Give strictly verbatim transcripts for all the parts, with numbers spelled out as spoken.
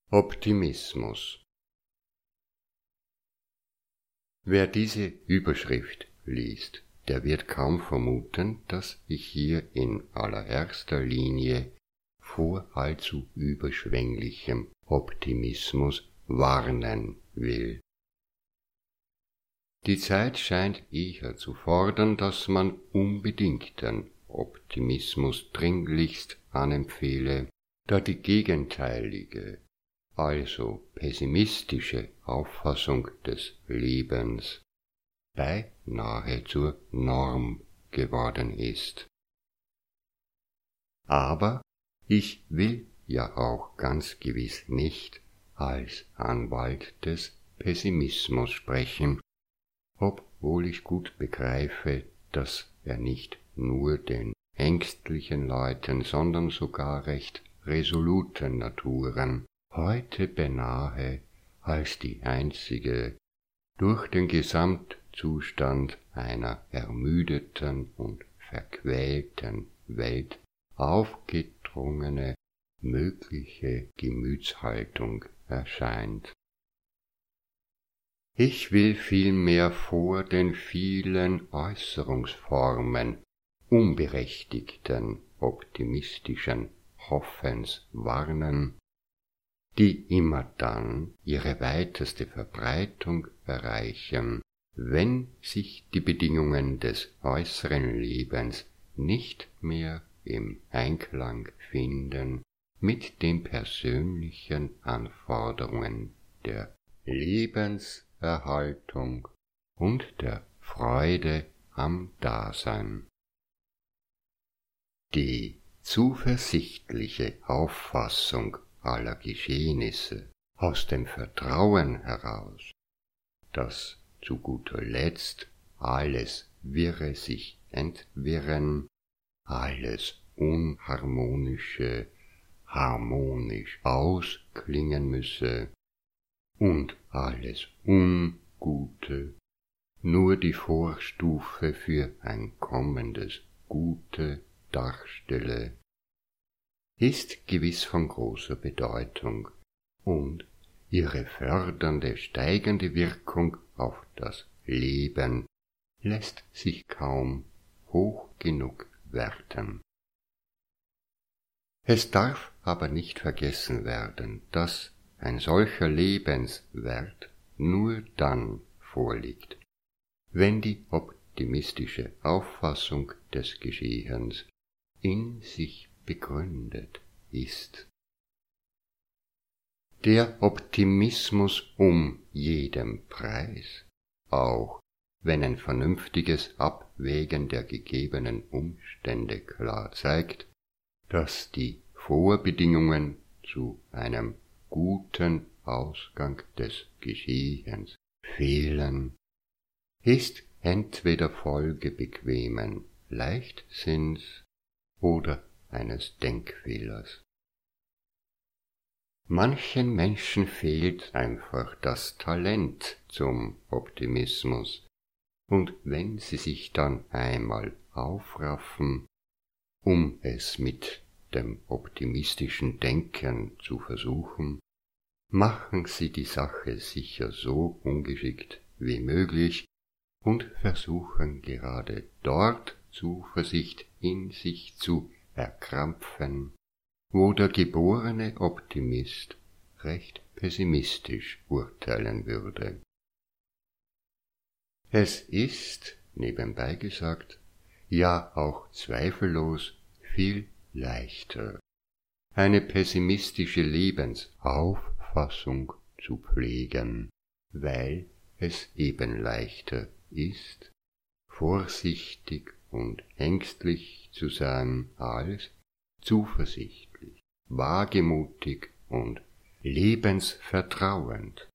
Optimismus. Wer diese Überschrift liest, der wird kaum vermuten, dass ich hier in allererster Linie vor allzu überschwänglichem Optimismus warnen will. Die Zeit scheint eher zu fordern, dass man unbedingten Optimismus dringlichst anempfehle, da die gegenteilige, also pessimistische Auffassung des Lebens beinahe zur Norm geworden ist. Aber ich will ja auch ganz gewiss nicht als Anwalt des Pessimismus sprechen, obwohl ich gut begreife, dass er nicht nur den ängstlichen Leuten, sondern sogar recht resoluten Naturen heute beinahe als die einzige durch den Gesamtzustand einer ermüdeten und verquälten Welt aufgedrungene mögliche Gemütshaltung erscheint. Ich will vielmehr vor den vielen Äußerungsformen unberechtigten optimistischen Hoffens warnen, die immer dann ihre weiteste Verbreitung erreichen, wenn sich die Bedingungen des äußeren Lebens nicht mehr im Einklang finden mit den persönlichen Anforderungen der Lebenserhaltung und der Freude am Dasein. Die zuversichtliche Auffassung aller Geschehnisse aus dem Vertrauen heraus, dass zu guter Letzt alles Wirre sich entwirren, alles Unharmonische harmonisch ausklingen müsse und alles Ungute nur die Vorstufe für ein kommendes Gute darstelle, ist gewiss von großer Bedeutung und ihre fördernde, steigende Wirkung auf das Leben lässt sich kaum hoch genug werten. Es darf aber nicht vergessen werden, dass ein solcher Lebenswert nur dann vorliegt, wenn die optimistische Auffassung des Geschehens in sich begründet ist. Der Optimismus um jeden Preis, auch wenn ein vernünftiges Abwägen der gegebenen Umstände klar zeigt, dass die Vorbedingungen zu einem guten Ausgang des Geschehens fehlen, ist entweder Folge bequemen Leichtsinns oder eines Denkfehlers. Manchen Menschen fehlt einfach das Talent zum Optimismus, und wenn sie sich dann einmal aufraffen, um es mit dem optimistischen Denken zu versuchen, machen sie die Sache sicher so ungeschickt wie möglich und versuchen gerade dort Zuversicht in sich zu erkrampfen, wo der geborene Optimist recht pessimistisch urteilen würde. Es ist, nebenbei gesagt, ja auch zweifellos viel leichter, eine pessimistische Lebensauffassung zu pflegen, weil es eben leichter ist, vorsichtig und ängstlich zu sein, als zuversichtlich, wagemutig und lebensvertrauend.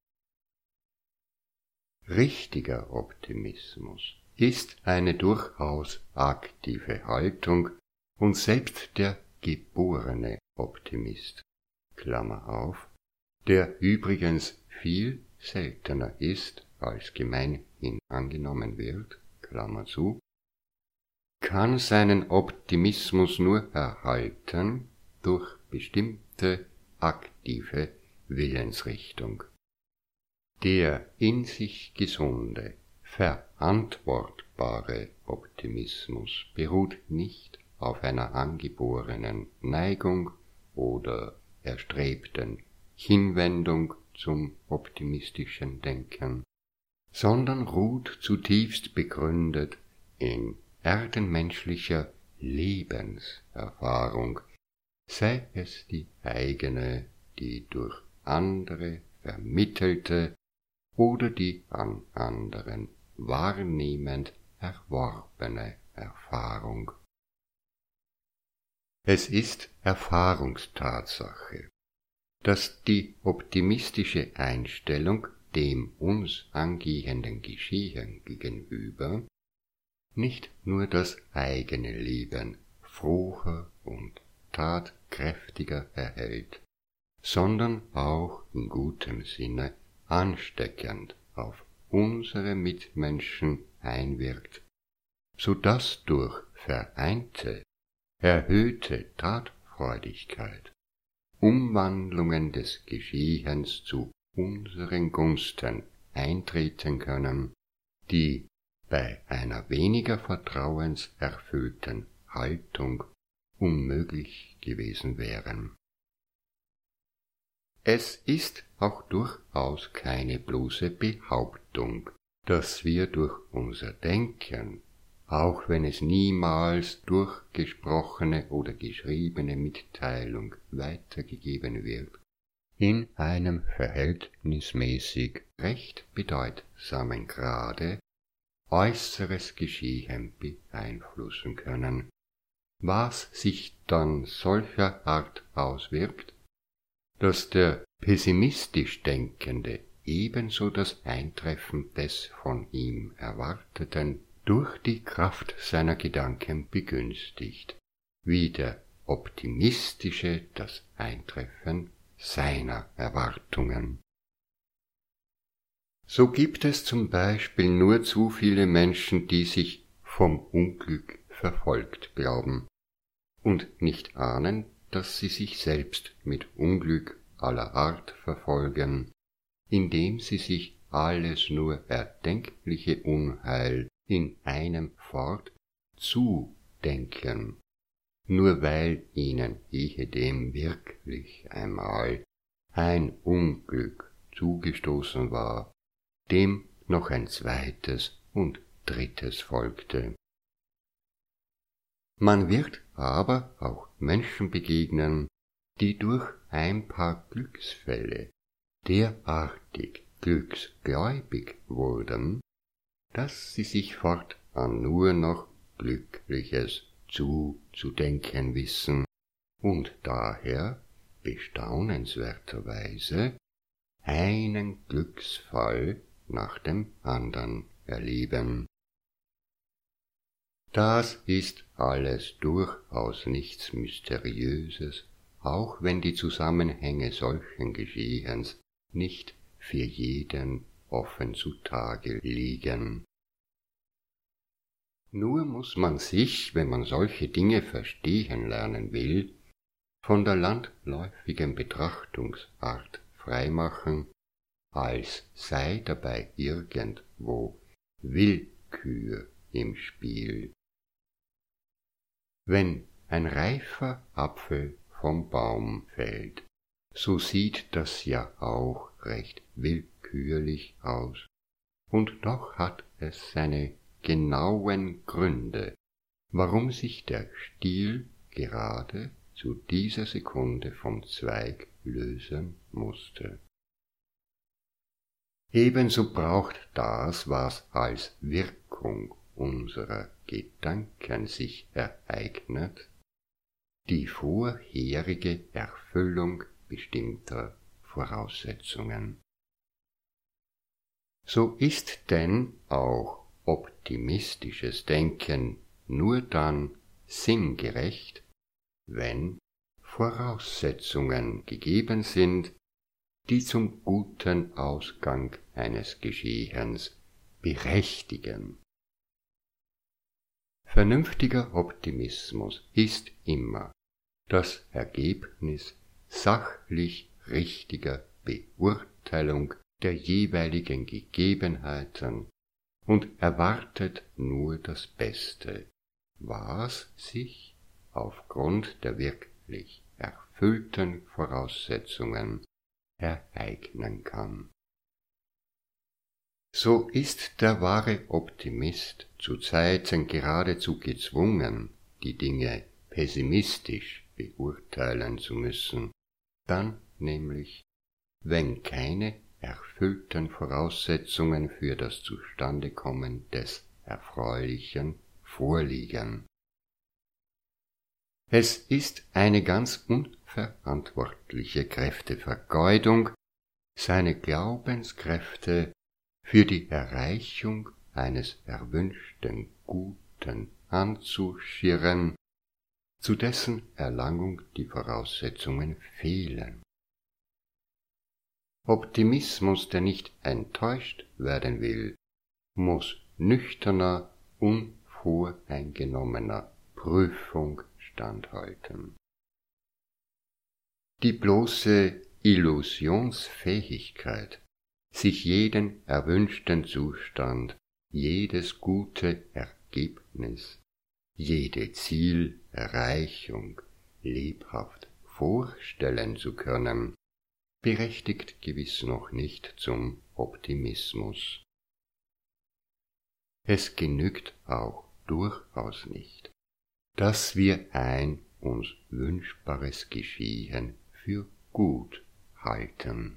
Richtiger Optimismus ist eine durchaus aktive Haltung und selbst der geborene Optimist, Klammer auf, der übrigens viel seltener ist, als gemeinhin angenommen wird, Klammer zu, kann seinen Optimismus nur erhalten durch bestimmte aktive Willensrichtung. Der in sich gesunde, verantwortbare Optimismus beruht nicht auf einer angeborenen Neigung oder erstrebten Hinwendung zum optimistischen Denken, sondern ruht zutiefst begründet in erdenmenschlicher Lebenserfahrung, sei es die eigene, die durch andere vermittelte oder die an anderen wahrnehmend erworbene Erfahrung. Es ist Erfahrungstatsache, dass die optimistische Einstellung dem uns angehenden Geschehen gegenüber nicht nur das eigene Leben froher und tatkräftiger erhält, sondern auch in gutem Sinne ansteckend auf unsere Mitmenschen einwirkt, so dass durch vereinte, erhöhte Tatfreudigkeit Umwandlungen des Geschehens zu unseren Gunsten eintreten können, die bei einer weniger vertrauenserfüllten Haltung unmöglich gewesen wären. Es ist auch durchaus keine bloße Behauptung, dass wir durch unser Denken, auch wenn es niemals durch gesprochene oder geschriebene Mitteilung weitergegeben wird, in einem verhältnismäßig recht bedeutsamen Grade äußeres Geschehen beeinflussen können, was sich dann solcher Art auswirkt, dass der pessimistisch Denkende ebenso das Eintreffen des von ihm Erwarteten durch die Kraft seiner Gedanken begünstigt, wie der optimistische das Eintreffen seiner Erwartungen. So gibt es zum Beispiel nur zu viele Menschen, die sich vom Unglück verfolgt glauben und nicht ahnen, dass sie sich selbst mit Unglück aller Art verfolgen, indem sie sich alles nur erdenkliche Unheil in einem fort zudenken, nur weil ihnen ehedem wirklich einmal ein Unglück zugestoßen war, dem noch ein zweites und drittes folgte. Man wird aber auch Menschen begegnen, die durch ein paar Glücksfälle derartig glücksgläubig wurden, dass sie sich fortan nur noch Glückliches zuzudenken wissen und daher bestaunenswerterweise einen Glücksfall nach dem andern erleben. Das ist alles durchaus nichts Mysteriöses, auch wenn die Zusammenhänge solchen Geschehens nicht für jeden offen zutage liegen. Nur muß man sich, wenn man solche Dinge verstehen lernen will, von der landläufigen Betrachtungsart freimachen, als sei dabei irgendwo Willkür im Spiel. Wenn ein reifer Apfel vom Baum fällt, so sieht das ja auch recht willkürlich aus, und doch hat es seine genauen Gründe, warum sich der Stiel gerade zu dieser Sekunde vom Zweig lösen musste. Ebenso braucht das, was als Wirkung unserer Gedanken sich ereignet, die vorherige Erfüllung bestimmter Voraussetzungen. So ist denn auch optimistisches Denken nur dann sinngerecht, wenn Voraussetzungen gegeben sind, die zum guten Ausgang eines Geschehens berechtigen. Vernünftiger Optimismus ist immer das Ergebnis sachlich richtiger Beurteilung der jeweiligen Gegebenheiten und erwartet nur das Beste, was sich aufgrund der wirklich erfüllten Voraussetzungen ereignen kann. So ist der wahre Optimist zu Zeiten geradezu gezwungen, die Dinge pessimistisch beurteilen zu müssen, dann nämlich, wenn keine erfüllten Voraussetzungen für das Zustandekommen des Erfreulichen vorliegen. Es ist eine ganz unverantwortliche Kräftevergeudung, seine Glaubenskräfte für die Erreichung eines erwünschten Guten anzuschirren, zu dessen Erlangung die Voraussetzungen fehlen. Optimismus, der nicht enttäuscht werden will, muss nüchterner, unvoreingenommener Prüfung standhalten. Die bloße Illusionsfähigkeit, sich jeden erwünschten Zustand, jedes gute Ergebnis, jede Zielerreichung lebhaft vorstellen zu können, berechtigt gewiss noch nicht zum Optimismus. Es genügt auch durchaus nicht, dass wir ein uns wünschbares Geschehen für gut halten.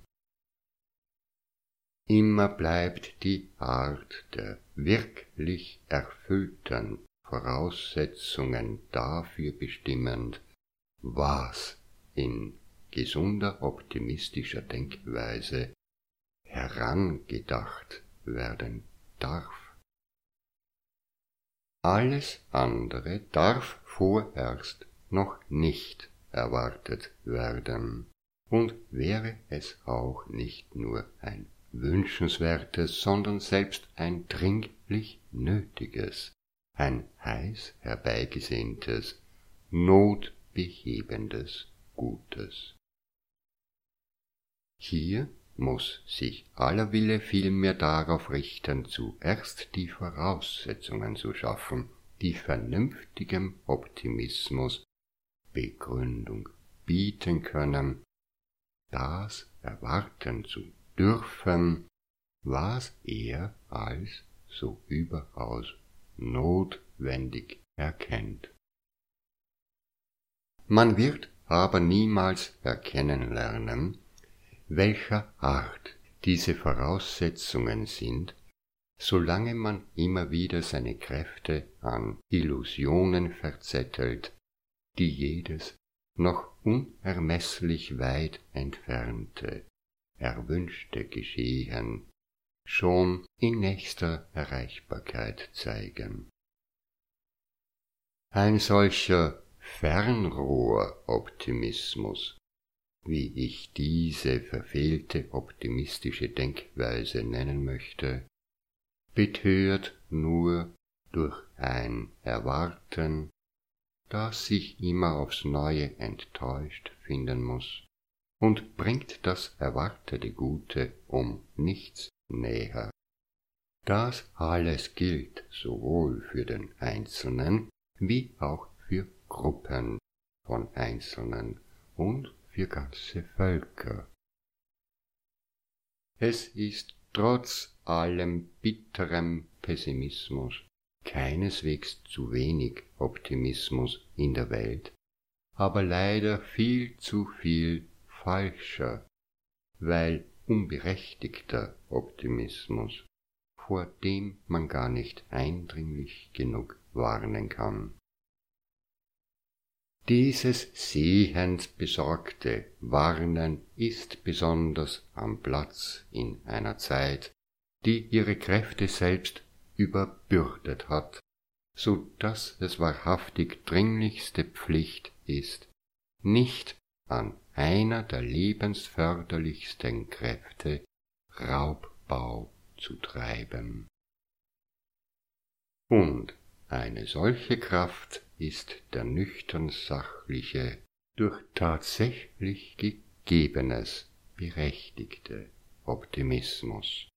Immer bleibt die Art der wirklich erfüllten Voraussetzungen dafür bestimmend, was in gesunder optimistischer Denkweise herangedacht werden darf. Alles andere darf vorerst noch nicht erwartet werden und wäre es auch nicht nur ein wünschenswertes, sondern selbst ein dringlich nötiges, ein heiß herbeigesehntes, notbehebendes Gutes. Hier muß sich aller Wille vielmehr darauf richten, zuerst die Voraussetzungen zu schaffen, die vernünftigem Optimismus Begründung bieten können, das erwarten zu dürfen, was er als so überaus notwendig erkennt. Man wird aber niemals erkennen lernen, welcher Art diese Voraussetzungen sind, solange man immer wieder seine Kräfte an Illusionen verzettelt, die jedes noch unermesslich weit entfernte, erwünschte Geschehen schon in nächster Erreichbarkeit zeigen. Ein solcher Fernrohroptimismus, wie ich diese verfehlte optimistische Denkweise nennen möchte, betört nur durch ein Erwarten, das sich immer aufs Neue enttäuscht finden muß, und bringt das erwartete Gute um nichts näher. Das alles gilt sowohl für den Einzelnen wie auch für Gruppen von Einzelnen und für ganze Völker. Es ist trotz allem bitterem Pessimismus keineswegs zu wenig Optimismus in der Welt, aber leider viel zu viel falscher, weil unberechtigter Optimismus, vor dem man gar nicht eindringlich genug warnen kann. Dieses sehend besorgte Warnen ist besonders am Platz in einer Zeit, die ihre Kräfte selbst überbürdet hat, so dass es wahrhaftig dringlichste Pflicht ist, nicht an einer der lebensförderlichsten Kräfte Raubbau zu treiben. Und eine solche Kraft ist der nüchtern sachliche, durch tatsächlich Gegebenes berechtigte Optimismus.